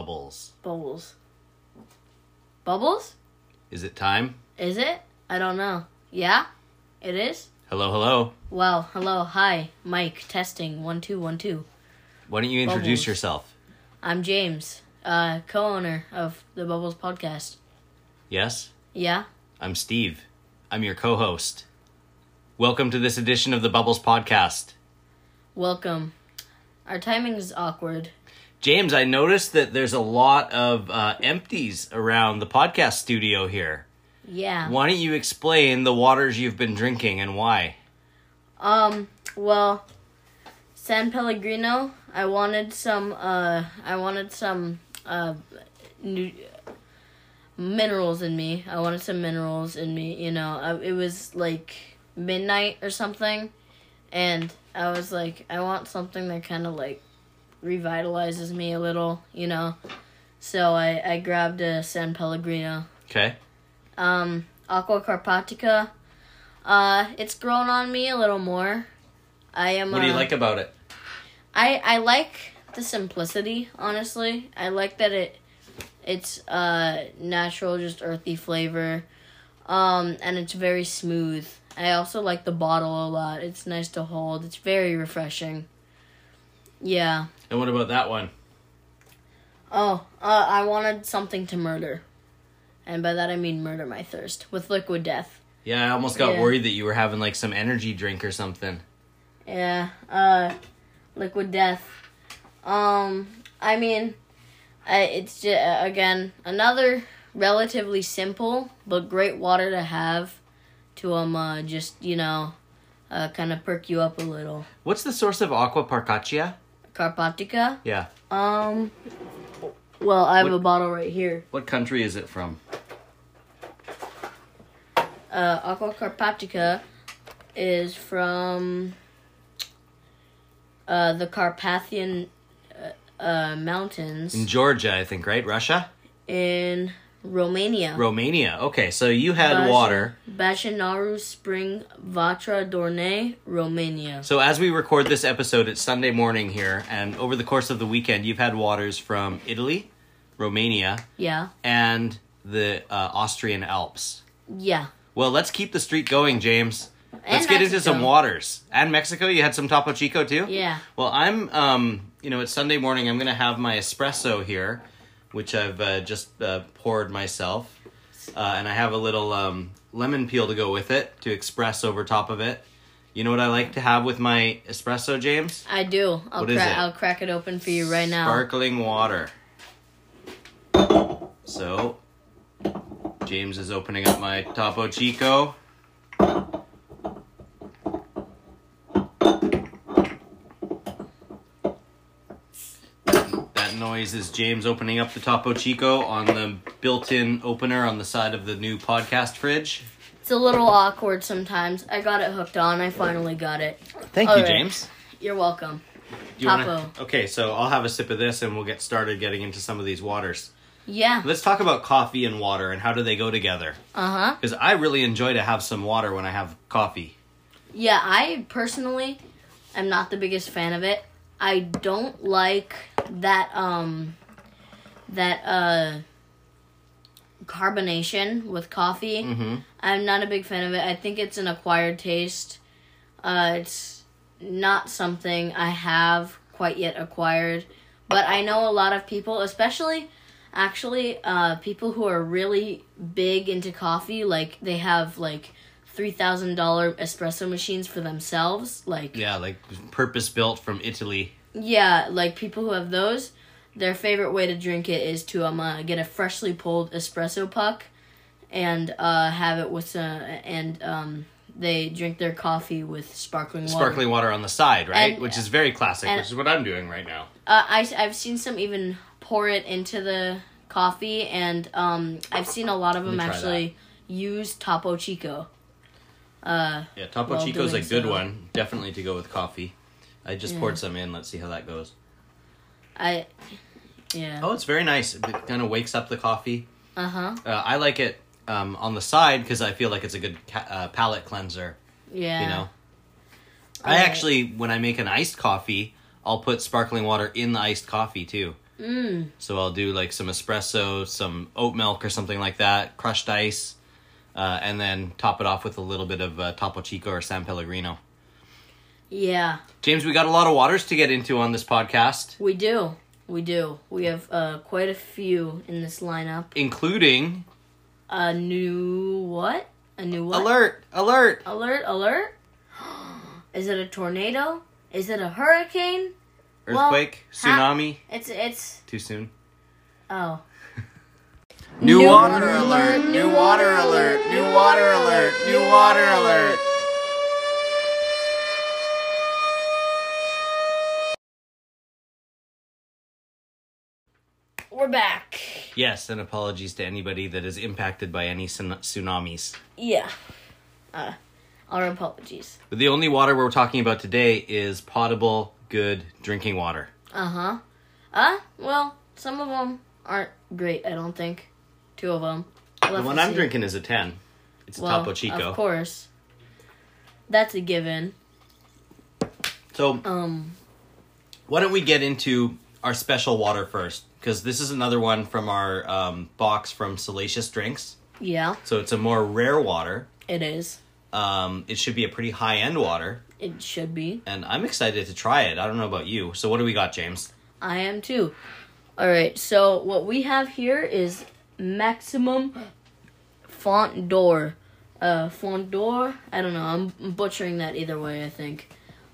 Bubbles. Bubbles. Bubbles? Is it time? Is it? I don't know. Yeah? It is? Hello. Well, hello, hi. Mike, testing, 1 2 1 2. Why don't you introduce Bubbles. yourself? I'm James, co-owner of the Bubbles podcast. Yes? Yeah? I'm Steve. I'm your co-host. Welcome to this edition of the Bubbles podcast. Welcome. Our timing is awkward. James, I noticed that there's a lot of empties around the podcast studio here. Yeah. Why don't you explain the waters you've been drinking and why? Well, San Pellegrino, I wanted some minerals in me. You know. It was like midnight or something, and I was like, I want something that kind of like revitalizes me a little, you know. So I grabbed a San Pellegrino. Okay. Aqua Carpatica. It's grown on me a little more. What do you like about it? I like the simplicity, honestly. I like that it's natural, just earthy flavor. And it's very smooth. I also like the bottle a lot. It's nice to hold. It's very refreshing. Yeah. And what about that one? I wanted something to murder. And by that I mean murder my thirst with Liquid Death. Yeah, I almost got worried that you were having like some energy drink or something. Yeah, Liquid Death. I mean, it's just, again, another relatively simple but great water to have to, just, you know, kind of perk you up a little. What's the source of Aqua Parcaccia? Carpatica? Yeah. Well, I have a bottle right here. What country is it from? Aqua Carpatica is from the Carpathian Mountains. In Georgia, I think, right? Russia? In Romania. Romania. Okay, so you had water. Bashanaru Spring, Vatra Dornei, Romania. So as we record this episode, it's Sunday morning here, and over the course of the weekend, you've had waters from Italy, Romania, Yeah. and the Austrian Alps. Yeah. Well, let's keep the streak going, James. Let's And get into Mexico. some waters. And Mexico, you had some Topo Chico too? Yeah. Well, I'm, it's Sunday morning. I'm going to have my espresso here, which I've just poured myself. And I have a little lemon peel to go with it to express over top of it. You know what I like to have with my espresso, James? I do. What is it? I'll crack it open for you right now. Sparkling water. So, James is opening up my Topo Chico. That noise is James opening up the Topo Chico on the built-in opener on the side of the new podcast fridge. It's a little awkward sometimes. I got it hooked on. I finally got it. Thank All you, right. James. You're welcome. Do you wanna... Okay, so I'll have a sip of this and we'll get started getting into some of these waters. Yeah. Let's talk about coffee and water and how do they go together. Uh-huh. Because I really enjoy to have some water when I have coffee. Yeah, I personally am not the biggest fan of it. I don't like that carbonation with coffee. Mm-hmm. I'm not a big fan of it. I think it's an acquired taste. It's not something I have quite yet acquired. But I know a lot of people, especially people who are really big into coffee, like they have like $3,000 espresso machines for themselves, like purpose built from Italy. Yeah, like people who have those, their favorite way to drink it is to get a freshly pulled espresso puck and have it with they drink their coffee with sparkling water. Sparkling water on the side, right? Which is very classic, and, which is what I'm doing right now. I've seen some even pour it into the coffee, and I've seen a lot of them actually use Topo Chico. Topo Chico's a good one, definitely to go with coffee. I just poured some in. Let's see how that goes. Oh, it's very nice. It kind of wakes up the coffee. Uh-huh. I like it on the side because I feel like it's a good palate cleanser. Yeah. You know? I actually, when I make an iced coffee, I'll put sparkling water in the iced coffee too. So I'll do like some espresso, some oat milk or something like that, crushed ice, and then top it off with a little bit of Topo Chico or San Pellegrino. Yeah. James, we got a lot of waters to get into on this podcast. We do. We have quite a few in this lineup. Including... A new what? Alert! Alert! Is it a tornado? Is it a hurricane? Earthquake? Tsunami? It's... Too soon? Oh. New water alert! New water alert! New water alert! New water alert! We're back. Yes, and apologies to anybody that is impacted by any tsunamis. Yeah. Our apologies. But the only water we're talking about today is potable, good drinking water. Well, some of them aren't great, I don't think. 2 of them. The one I'm drinking is a 10. It's a Topo Chico. Of course. That's a given. So, why don't we get into our special water first? Because this is another one from our box from Salacious Drinks. Yeah. So it's a more rare water. It is. It should be a pretty high-end water. It should be. And I'm excited to try it. I don't know about you. So what do we got, James? I am too. Alright, so what we have here is Maximum Font d'Or. Font d'Or? I don't know. I'm butchering that either way, I think.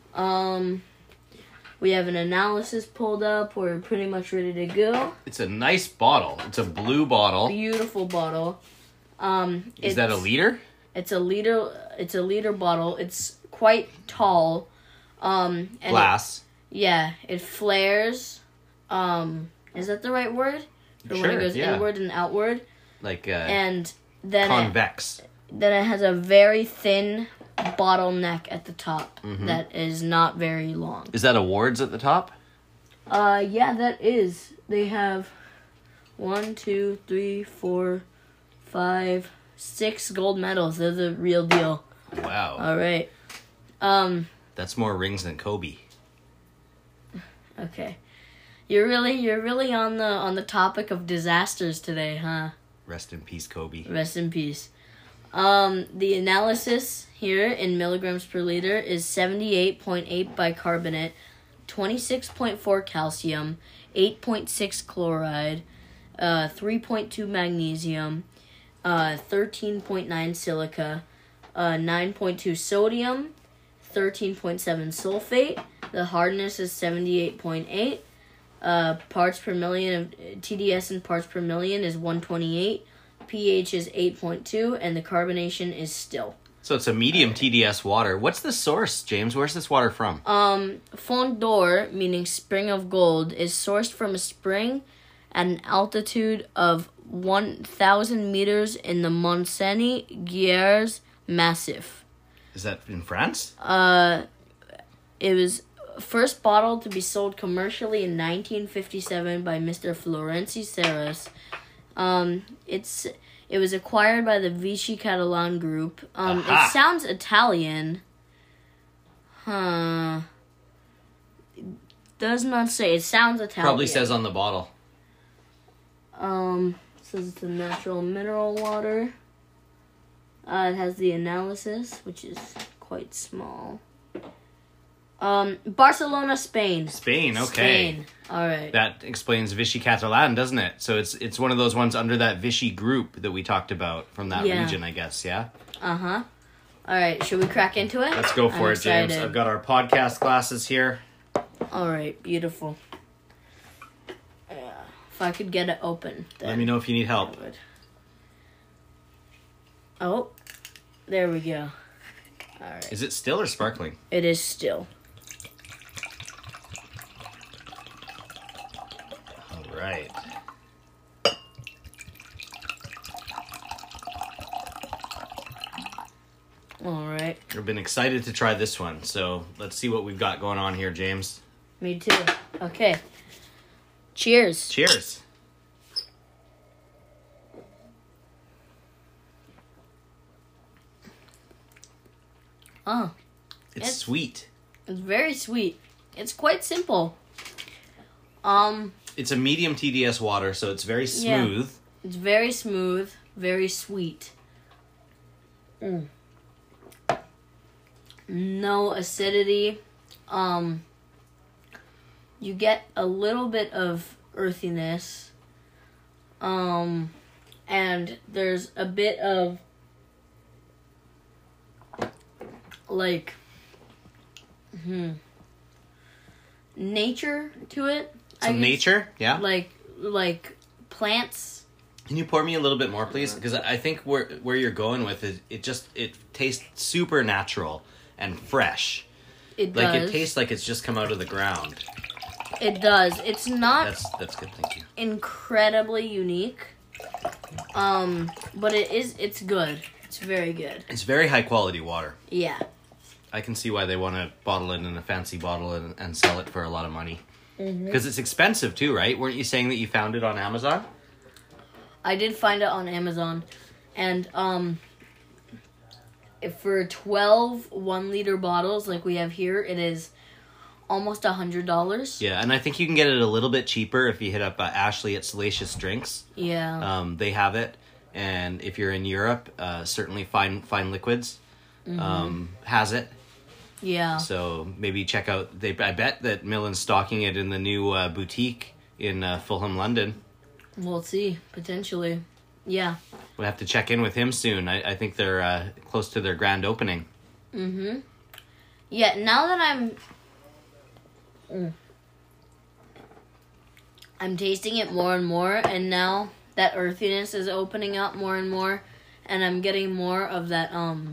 We have an analysis pulled up. We're pretty much ready to go. It's a nice bottle. It's a blue bottle. Beautiful bottle. Is that a liter? It's a liter bottle. It's quite tall. And Glass. It flares. Is that the right word? Or Sure, when it goes yeah. inward and outward. Like And then convex. Then it has a very thin bottleneck at the top that is not very long. Is that awards at the top? Yeah, that is. They have 1, 2, 3, 4, 5, 6 gold medals. They're the real deal. Wow. All right. That's more rings than Kobe. Okay. You're really on the topic of disasters today, huh? Rest in peace, Kobe. Rest in peace. The analysis here in milligrams per liter is 78.8 bicarbonate, 26.4 calcium, 8.6 chloride, 3.2 magnesium, 13.9 silica, 9.2 sodium, 13.7 sulfate. The hardness is 78.8. Parts per million of TDS in parts per million is 128. pH is 8.2, and the carbonation is still. So it's a medium TDS water. What's the source, James? Where's this water from? Font d'Or, meaning spring of gold, is sourced from a spring at an altitude of 1,000 meters in the Montseny-Giers Massif. Is that in France? It was first bottled to be sold commercially in 1957 by Mr. Florenzi Serras. It was acquired by the Vichy Catalan group. It sounds Italian. Huh. It does not say. It sounds Italian. Probably says on the bottle. It says it's a natural mineral water. It has the analysis, which is quite small. Barcelona, Spain. Spain, okay. Spain. All right. That explains Vichy Catalan, doesn't it? So it's one of those ones under that Vichy group that we talked about from that region, I guess, yeah? Uh-huh. All right, should we crack into it? Let's go for it, James. I've got our podcast glasses here. All right, beautiful. If I could get it open. Let me know if you need help. Oh, there we go. All right. Is it still or sparkling? It is still. All right. All right. I've been excited to try this one, so let's see what we've got going on here, James. Me too. Okay. Cheers. Cheers. Oh. It's sweet. It's very sweet. It's quite simple. It's a medium TDS water, so it's very smooth. It's very smooth, very sweet. No acidity. You get a little bit of earthiness. And there's a bit of like nature to it. Some nature, yeah. Like plants. Can you pour me a little bit more, please? Because I think where you're going with it, it tastes super natural and fresh. It does. Like it tastes like it's just come out of the ground. It does. It's not. That's good. Thank you. Incredibly unique. But it's good. It's very good. It's very high quality water. Yeah. I can see why they want to bottle it in a fancy bottle and sell it for a lot of money. Because it's expensive too, right? Weren't you saying that you found it on Amazon? I did find it on Amazon. And, if for 12 1-liter bottles like we have here, it is almost $100. Yeah, and I think you can get it a little bit cheaper if you hit up Ashley at Salacious Drinks. Yeah. They have it. And if you're in Europe, certainly Fine Liquids has it. Yeah. So maybe check out. I bet that Millen's stocking it in the new boutique in Fulham, London. We'll see, potentially. Yeah. We'll have to check in with him soon. I think they're close to their grand opening. Yeah, now that I'm tasting it more and more, and now that earthiness is opening up more and more, and I'm getting more of that,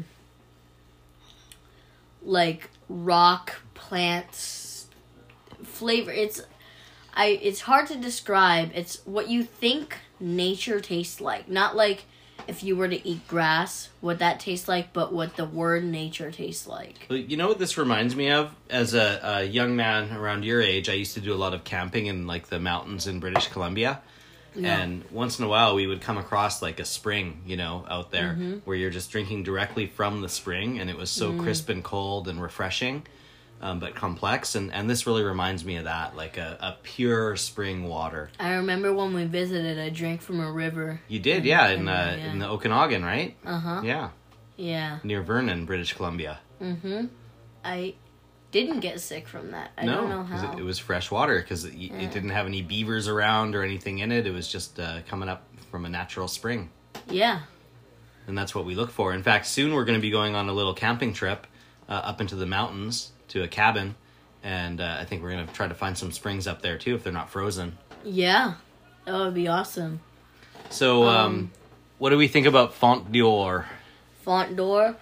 like, rock plants flavor. It's hard to describe. It's what you think nature tastes like. Not like if you were to eat grass, what that tastes like, but what the word nature tastes like. You know what this reminds me of? As a young man around your age, I used to do a lot of camping in like the mountains in British Columbia. Yeah. And once in a while we would come across like a spring, out there where you're just drinking directly from the spring, and it was so crisp and cold and refreshing, but complex. And this really reminds me of that, like a pure spring water. I remember when we visited, I drank from a river. You did, yeah, in the Okanagan, right? Uh-huh. Yeah. Yeah. Near Vernon, British Columbia. I didn't get sick from that. I don't know how. It was fresh water because it didn't have any beavers around or anything in it. It was just coming up from a natural spring. Yeah. And that's what we look for. In fact, soon we're going to be going on a little camping trip up into the mountains to a cabin. And I think we're going to try to find some springs up there too if they're not frozen. Yeah. That would be awesome. So what do we think about Font d'Or? Font d'Or?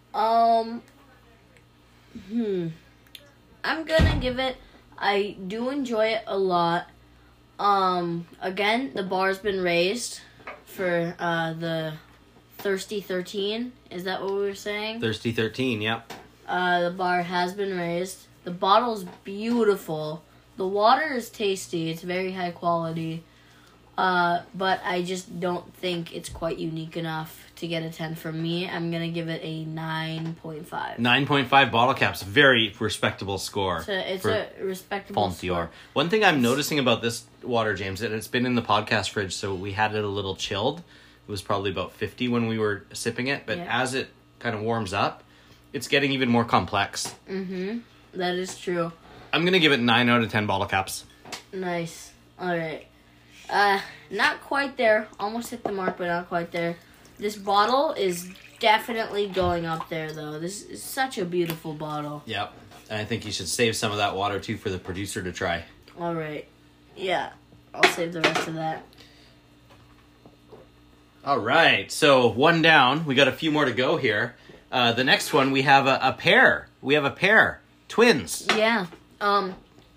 I'm gonna give it, I do enjoy it a lot. Again, the bar's been raised for the Thirsty 13. Is that what we were saying? Thirsty 13, yep. The bar has been raised. The bottle's beautiful. The water is tasty. It's very high quality. But I just don't think it's quite unique enough to get a 10 from me. I'm going to give it a 9.5. 9.5 bottle caps. Very respectable score. It's a respectable Font score. d'Or. One thing I'm noticing about this water, James, and it's been in the podcast fridge, so we had it a little chilled. It was probably about 50 when we were sipping it, but as it kind of warms up, it's getting even more complex. That is true. I'm going to give it 9 out of 10 bottle caps. Nice. Alright. Not quite there. Almost hit the mark, but not quite there. This bottle is definitely going up there, though. This is such a beautiful bottle. Yep. And I think you should save some of that water, too, for the producer to try. Alright. Yeah. I'll save the rest of that. Alright. So, one down. We got a few more to go here. The next one, we have a pair. We have a pair. Twins. Yeah. I'm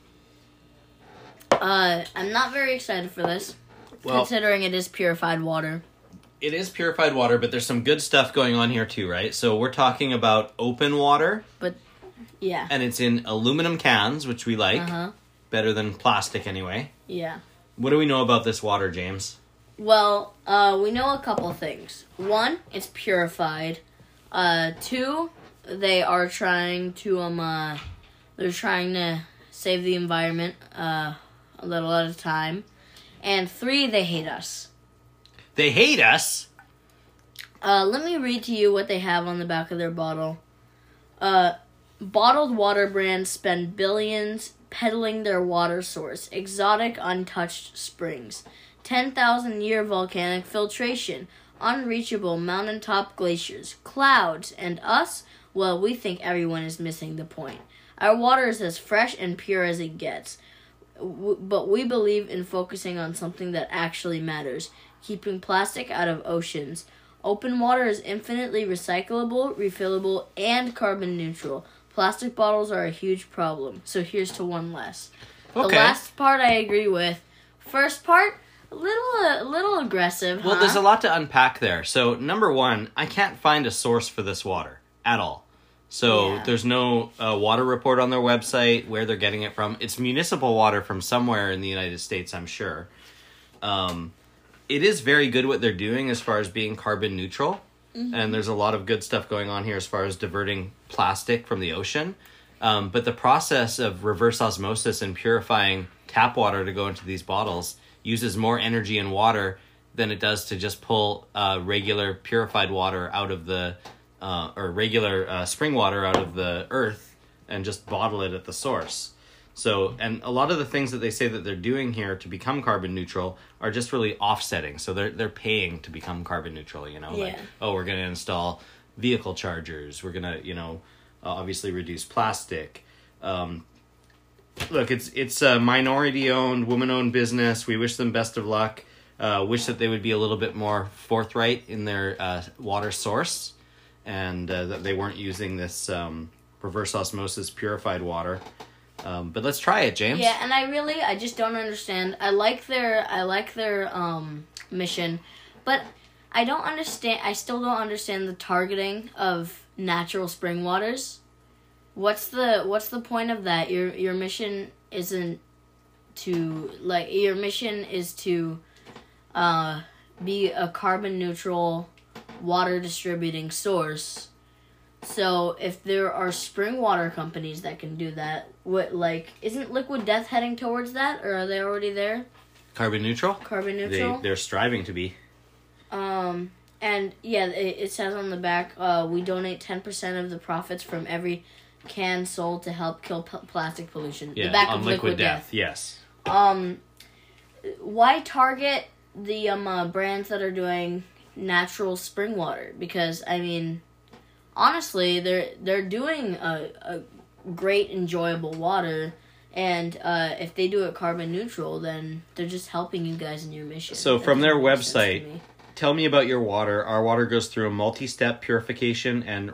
not very excited for this, considering it is purified water. It is purified water, but there's some good stuff going on here too, right? So we're talking about open water. But, yeah. And it's in aluminum cans, which we like. Better than plastic anyway. Yeah. What do we know about this water, James? Well, we know a couple things. One, it's purified. Two, they are trying to, they're trying to save the environment, a little at a time. And 3, they hate us. They hate us? Let me read to you what they have on the back of their bottle. Bottled water brands spend billions peddling their water source. Exotic, untouched springs. 10,000-year volcanic filtration. Unreachable mountaintop glaciers. Clouds. And us? Well, we think everyone is missing the point. Our water is as fresh and pure as it gets. But we believe in focusing on something that actually matters. Keeping plastic out of oceans. Open water is infinitely recyclable, refillable, and carbon neutral. Plastic bottles are a huge problem, so here's to one less. Okay. The last part I agree with. First part, a little aggressive, Well, there's a lot to unpack there. So, number one, I can't find a source for this water at all. So, Yeah. there's no water report on their website, where they're getting it from. It's municipal water from somewhere in the United States, I'm sure. It is very good what they're doing as far as being carbon neutral. And there's a lot of good stuff going on here as far as diverting plastic from the ocean. But the process of reverse osmosis and purifying tap water to go into these bottles uses more energy and water than it does to just pull regular purified water out of the, or regular spring water out of the earth and just bottle it at the source. So, and a lot of the things that they say that they're doing here to become carbon neutral are just really offsetting. So they're paying to become carbon neutral, you know, like, oh, we're going to install vehicle chargers. We're going to, obviously reduce plastic. Look, it's a minority-owned, woman-owned business. We wish them best of luck. Wish that they would be a little bit more forthright in their water source and that they weren't using this reverse osmosis purified water. But let's try it, James. Yeah, and I just don't understand. I like their mission, but I still don't understand the targeting of natural spring waters. What's the point of that? Your mission isn't to, like, your mission is to be a carbon neutral water distributing source. So if there are spring water companies that can do that, isn't Liquid Death heading towards that, or are they already there? Carbon neutral? Carbon neutral? They're striving to be. And yeah, it says on the back, we donate 10% of the profits from every can sold to help kill plastic pollution. Yeah, the back on of Liquid Death, yes. Why target the brands that are doing natural spring water? Because, I mean, honestly, they're doing a great, enjoyable water, and if they do it carbon neutral, then they're just helping you guys in your mission. So from their website, tell me about your water. Our water goes through a multi-step purification and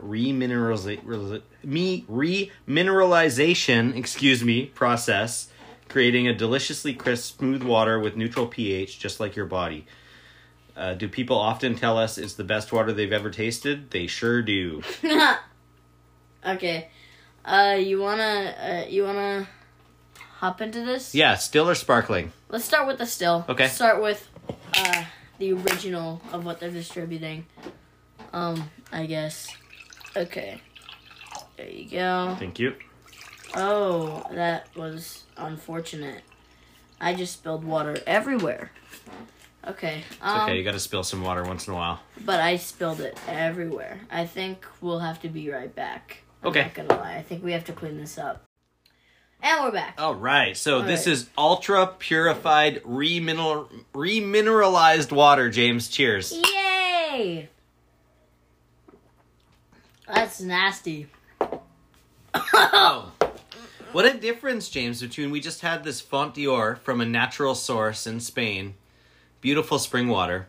remineralization, process, creating a deliciously crisp, smooth water with neutral pH, just like your body. Do people often tell us it's the best water they've ever tasted? They sure do. Okay. You wanna hop into this? Yeah, still or sparkling? Let's start with the still. Okay. Start with the original of what they're distributing. I guess. Okay. There you go. Thank you. Oh, that was unfortunate. I just spilled water everywhere. Okay. It's okay, you gotta spill some water once in a while. But I spilled it everywhere. I think we'll have to be right back. Okay. I'm not gonna lie. I think we have to clean this up. And we're back. All right, so this is ultra purified, remineralized water, James. Cheers. Yay! That's nasty. Oh. What a difference, James, between we just had this Font d'Or from a natural source in Spain. Beautiful spring water.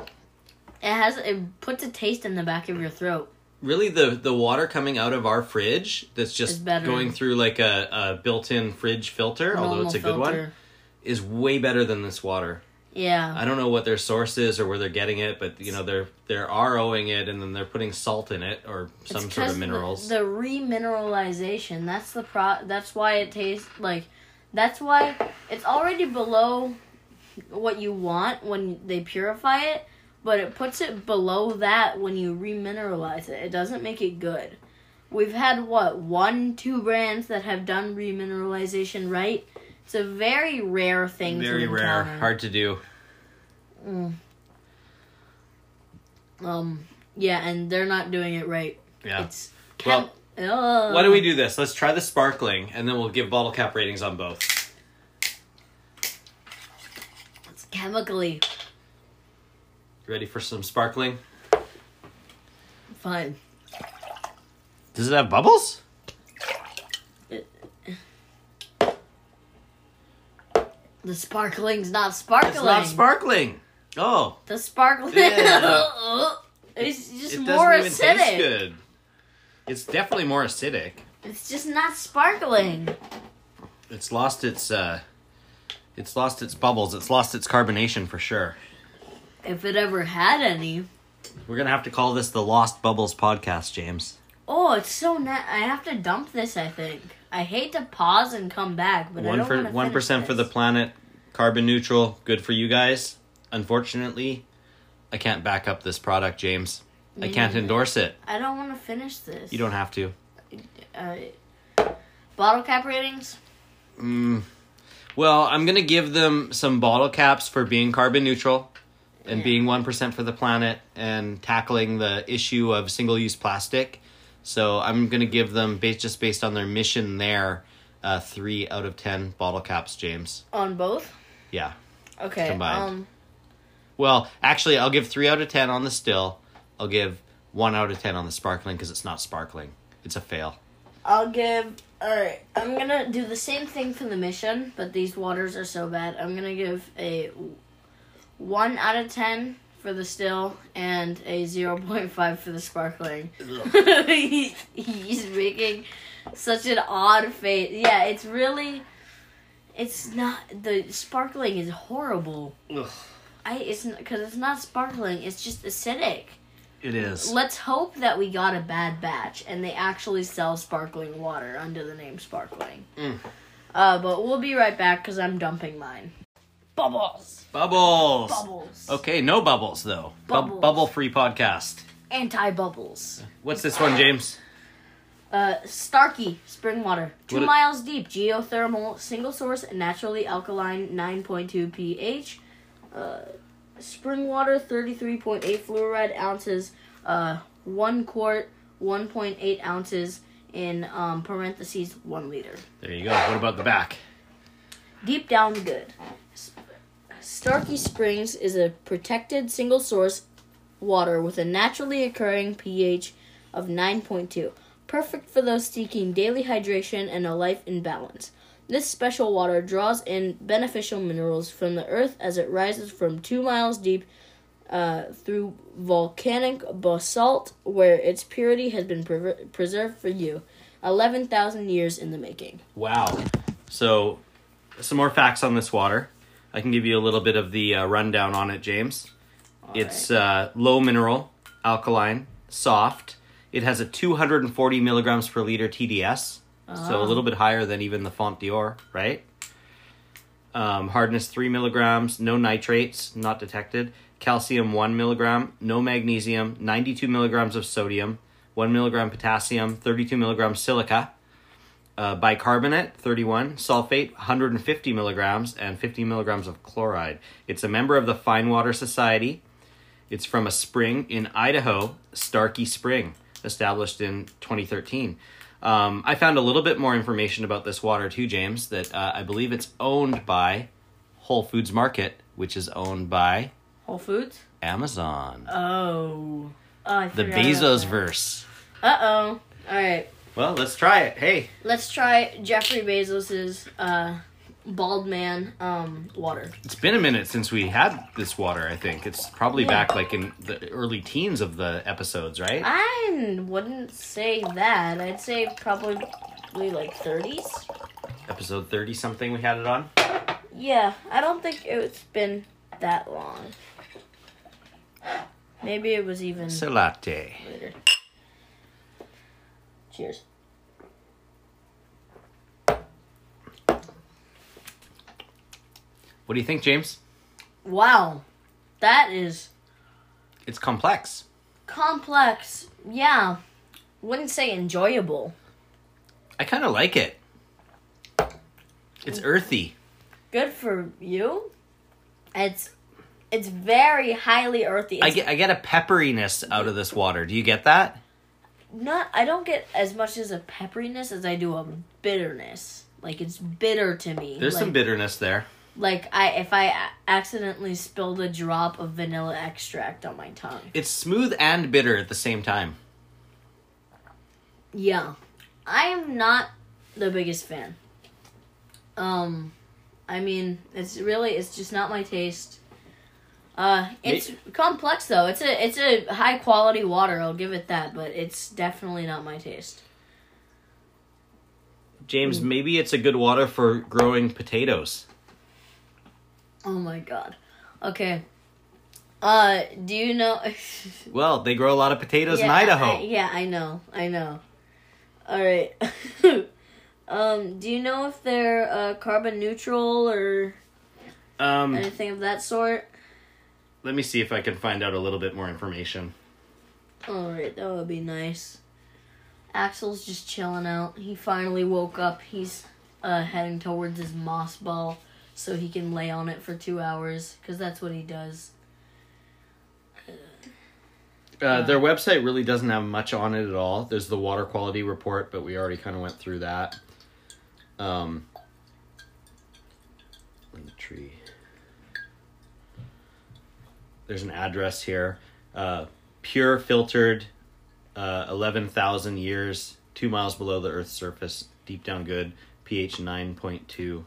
It puts a taste in the back of your throat. Really, the water coming out of our fridge that's just going through like a built-in fridge filter, although it's a good one, is way better than this water. Yeah. I don't know what their source is or where they're getting it, but you know they're ROing it and then they're putting salt in it or some sort of minerals. The remineralization. That's why it tastes like. That's why it's already below what you want when they purify it, but it puts it below that when you remineralize it. It doesn't make it good. We've had 1-2 brands that have done remineralization right, It's a very rare thing Very to rare. encounter. Hard to do. Yeah, and they're not doing it right. Yeah. It's Well, why don't we do this? Let's try the sparkling, and then we'll give bottle cap ratings on both. It's chemically Ready for some sparkling? fine. Does it have bubbles? The sparkling's not sparkling. It's not sparkling. Oh. The sparkling. Yeah. It's just It more doesn't even acidic. taste good. It's definitely more acidic. It's just not sparkling. It's lost its bubbles. It's lost its carbonation for sure. If it ever had any. We're gonna have to call this the Lost Bubbles podcast, James. Oh, it's so I have to dump this, I think. I hate to pause and come back, but I don't want to 1% for the planet, carbon neutral, good for you guys. Unfortunately, I can't back up this product, James. I can't endorse it. I don't want to finish this. You don't have to. Bottle cap ratings? Well, I'm gonna give them some bottle caps for being carbon neutral and being 1% for the planet and tackling the issue of single-use plastic. So I'm going to give them, just based on their mission there, 3 out of 10 bottle caps, James. On both? Yeah. Okay. Combined. Well, actually, I'll give 3 out of 10 on the still. I'll give 1 out of 10 on the sparkling because it's not sparkling. It's a fail. Alright, I'm going to do the same thing for the mission, but these waters are so bad. I'm going to give a 1 out of 10 for the still and a 0.5 for the sparkling. He's making such an odd face. Yeah, it's not, the sparkling is horrible. Ugh. Because it's not sparkling, it's just acidic. It is. Let's hope that we got a bad batch and they actually sell sparkling water under the name sparkling. But we'll be right back because I'm dumping mine. Bubbles. Okay, no bubbles though. Bubbles. Bubble-free podcast. Anti-bubbles. What's this one, James? Starkey spring water. 2 What miles deep. Geothermal. Single source. Naturally alkaline. 9.2 pH. Spring water. 33.8 fluoride ounces. 1 quart. 1.8 ounces. In parentheses 1 liter. There you go. What about the back? Deep down good. Starkey Springs is a protected single source water with a naturally occurring pH of 9.2. Perfect for those seeking daily hydration and a life in balance. This special water draws in beneficial minerals from the earth as it rises from 2 miles deep through volcanic basalt, where its purity has been preserved for you. 11,000 years in the making. Wow. So, some more facts on this water. I can give you a little bit of the rundown on it, James. It's low mineral, alkaline, soft. It has a 240 milligrams per liter TDS, so a little bit higher than even the Font Dior, right? Hardness 3 milligrams, no nitrates, not detected. Calcium 1 milligram, no magnesium, 92 milligrams of sodium, 1 milligram potassium, 32 milligrams silica. Bicarbonate, 31, sulfate, 150 milligrams, and 50 milligrams of chloride. It's a member of the Fine Water Society. It's from a spring in Idaho, Starkey Spring, established in 2013. I found a little bit more information about this water too, James, that I believe it's owned by Whole Foods Market, which is owned by... Whole Foods? Amazon. Oh. I The forgot about Bezos-verse. that. Uh-oh. Alright. Well, let's try it. Hey. Let's try Jeffrey Bezos's bald man water. It's been a minute since we had this water, I think. It's probably back like in the early teens of the episodes, right? I wouldn't say that. I'd say probably like 30s. Episode 30-something we had it on. Yeah, I don't think it's been that long. Maybe it was even Salate. later. Cheers. What do you think, James? Wow. That is It's complex. complex. Yeah. Wouldn't say enjoyable. I kind of like it. It's earthy. good for you. It's very highly earthy. I get a pepperiness out of this water. Do you get that? I don't get as much as a pepperiness as I do a bitterness. Like, it's bitter to me. There's some bitterness there. Like, if I accidentally spilled a drop of vanilla extract on my tongue. It's smooth and bitter at the same time. Yeah. I am not the biggest fan. I mean, it's just not my taste. It's complex though. It's a high quality water, I'll give it that, but it's definitely not my taste. James, maybe it's a good water for growing potatoes. Oh my god. Okay. Do you know... Well, they grow a lot of potatoes in Idaho. I know. Alright. Do you know if they're carbon neutral or anything of that sort? Let me see if I can find out a little bit more information. Alright, that would be nice. Axel's just chilling out. He finally woke up. He's heading towards his moss ball so he can lay on it for 2 hours, because that's what he does. Their website really doesn't have much on it at all. There's the water quality report, but we already kind of went through that. Tree. There's an address here. Pure filtered, 11,000 years, 2 miles below the Earth's surface, deep down good, pH 9.2.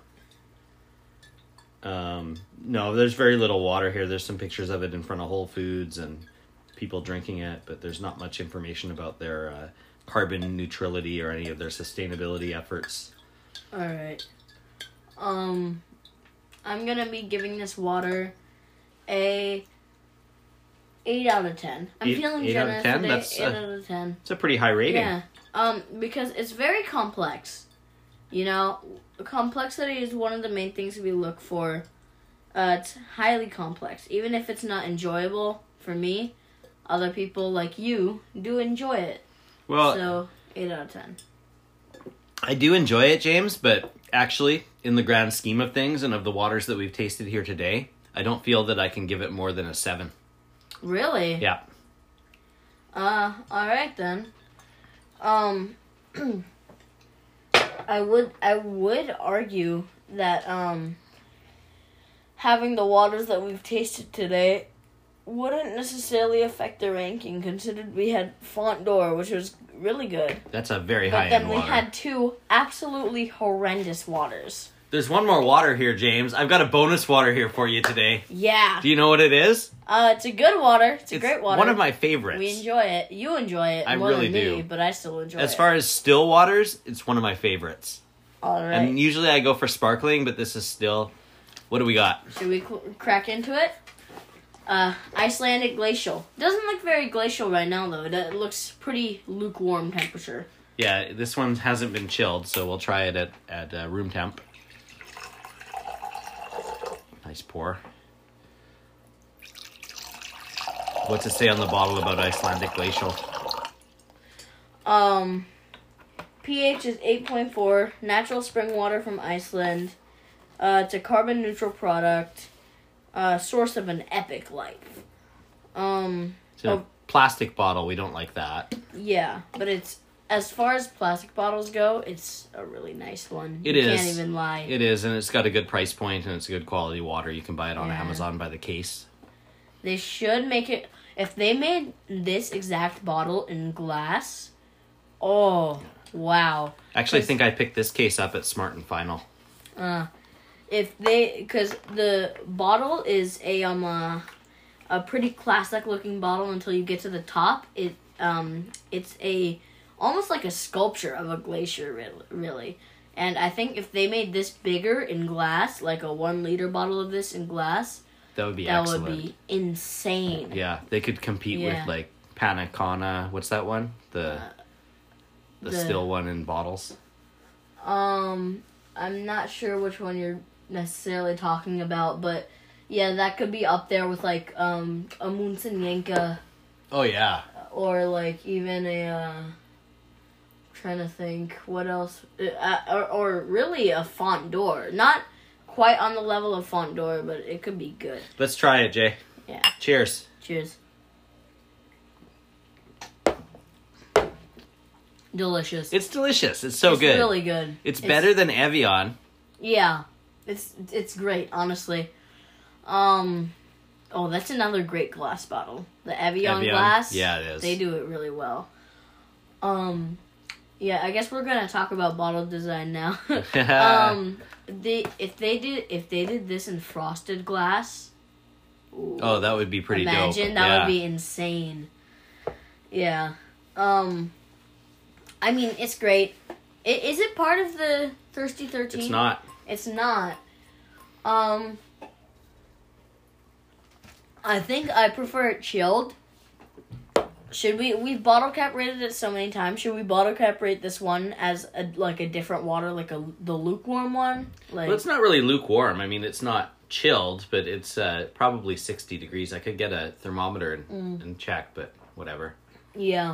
No, there's very little water here. There's some pictures of it in front of Whole Foods and people drinking it, but there's not much information about their carbon neutrality or any of their sustainability efforts. Alright. I'm gonna be giving this water a 8 out of 10. I'm feeling generous today. 8 out of 10. It's a pretty high rating. Yeah. Because it's very complex. You know, complexity is one of the main things we look for. It's highly complex. Even if it's not enjoyable for me, other people like you do enjoy it. Well, so 8 out of 10. I do enjoy it, James, but actually, in the grand scheme of things and of the waters that we've tasted here today, I don't feel that I can give it more than a 7. Really? Yeah. Alright then. I would argue that, having the waters that we've tasted today wouldn't necessarily affect the ranking, considered we had Font d'Or, which was really good. That's a very high-end water. But then we had 2 absolutely horrendous waters. There's one more water here, James. I've got a bonus water here for you today. Yeah. Do you know what it is? It's a good water. It's a great water. One of my favorites. We enjoy it. You enjoy it more really than me, do. but I still enjoy it. As far as still waters, it's one of my favorites. All right. And usually I go for sparkling, but this is still... What do we got? Should we crack into it? Icelandic glacial. Doesn't look very glacial right now, though. It looks pretty lukewarm temperature. Yeah, this one hasn't been chilled, so we'll try it at room temp. Nice pour. What's it say on the bottle about Icelandic glacial? pH is 8.4. Natural spring water from Iceland. It's a carbon neutral product. Source of an epic life. It's a plastic bottle. We don't like that. Yeah, but it's, as far as plastic bottles go, it's a really nice one. You can't even lie. It is, and it's got a good price point, and it's good quality water. You can buy it on Amazon by the case. They should make it... If they made this exact bottle in glass... Oh, wow. Actually, I think I picked this case up at Smart and Final. Because the bottle is a pretty classic looking bottle until you get to the top. It's almost like a sculpture of a glacier, really. And I think if they made this bigger in glass, like a 1 liter bottle of this in glass, that would be excellent. That would be insane. Yeah, they could compete with like Panacana. What's that one? The still one in bottles. I'm not sure which one you're necessarily talking about, but yeah, that could be up there with like a Munsenyenka. Oh yeah. Or like even a trying to think what else, or really a Font d'Or. Not quite on the level of Font d'Or, but it could be good. Let's try it, Jay. Yeah. Cheers. Cheers. Delicious. It's delicious. It's so good. It's really good. It's better than Evian. Yeah. It's great, honestly. Oh, that's another great glass bottle. The Evian glass. Yeah, it is. They do it really well. Yeah, I guess we're gonna talk about bottle design now. If they did this in frosted glass. Ooh, oh, that would be pretty dope. Imagine that would be insane. Yeah. I mean, it's great. Is it part of the Thirsty 13? It's not. It's not. I think I prefer it chilled. Should we've bottle cap rated it so many times. Should we bottle cap rate this one as a different water, like the lukewarm one? Well, it's not really lukewarm. I mean, it's not chilled, but it's probably 60 degrees. I could get a thermometer and check, but whatever. Yeah.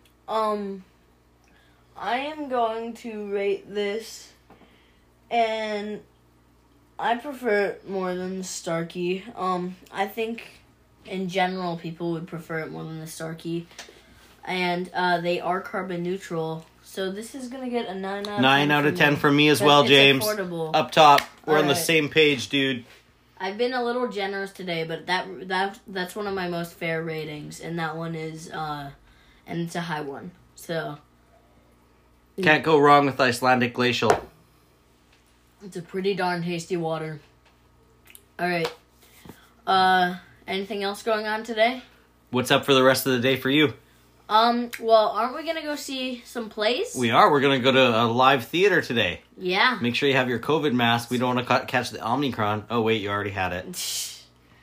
I am going to rate this, and I prefer it more than the Starkey. I think in general people would prefer it more than the Starkey, and they are carbon neutral. So this is gonna get a 9 out of 10. 9 out of 10 for me as well, James. Affordable. Up top, we're on the Alright. same page, dude. I've been a little generous today, but that's one of my most fair ratings, and that one is and it's a high one. So Can't go wrong with Icelandic Glacial. it's a pretty darn tasty water. All right. Anything else going on today? What's up for the rest of the day for you? Well, aren't we gonna go see some plays? We are. We're going to go to a live theater today. Yeah. Make sure you have your COVID mask. We don't want to catch the Omicron. Oh, wait, you already had it.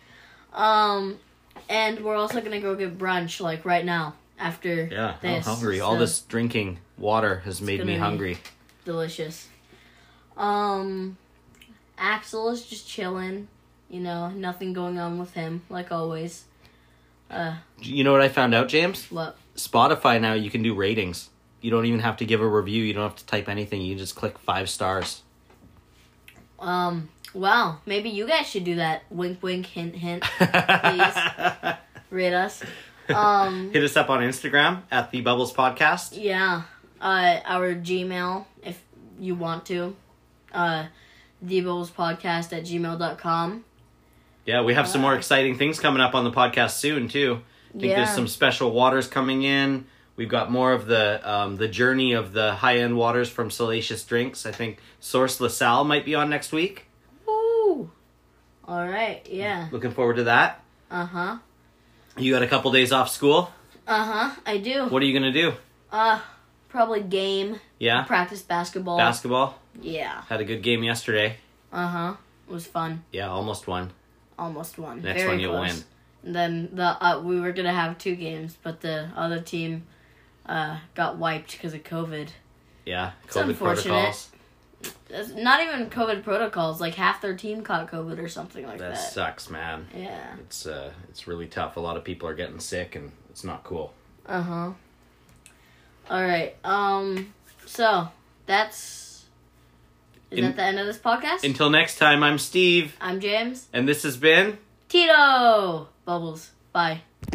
And we're also gonna go get brunch, like, right now, after Yeah, this. I'm hungry. So, All this drinking water has made me gonna be- hungry. delicious. Axel is just chilling. You know, nothing going on with him, like always. You know what I found out, James? What? Spotify now, you can do ratings. You don't even have to give a review. You don't have to type anything. You just click 5 stars. Wow, maybe you guys should do that. Wink, wink, hint, hint. Please rate us. Hit us up on Instagram at The Bubbles Podcast. Yeah. Our Gmail, if you want to. TheBubblespodcast@gmail.com. Yeah, we have some more exciting things coming up on the podcast soon, too. I think there's some special waters coming in. We've got more of the journey of the high-end waters from Salacious Drinks. I think Source LaSalle might be on next week. Woo! All right, yeah. Looking forward to that. Uh-huh. You got a couple days off school. Uh-huh, I do. What are you going to do? Probably game. Yeah? Practice basketball. Basketball? Yeah. Had a good game yesterday. Uh-huh. It was fun. Yeah, almost won. Almost won. Next Very one you'll close. win. And then we were gonna have 2 games, but the other team got wiped because of COVID. Yeah, It's COVID unfortunate. protocols. It's not even COVID protocols. Like half their team caught COVID or something like That that. sucks, man. Yeah. It's really tough. A lot of people are getting sick, and it's not cool. Uh-huh. All right. So that's that the end of this podcast? Until next time, I'm Steve, I'm James. and this has been Tito! Bubbles. Bye.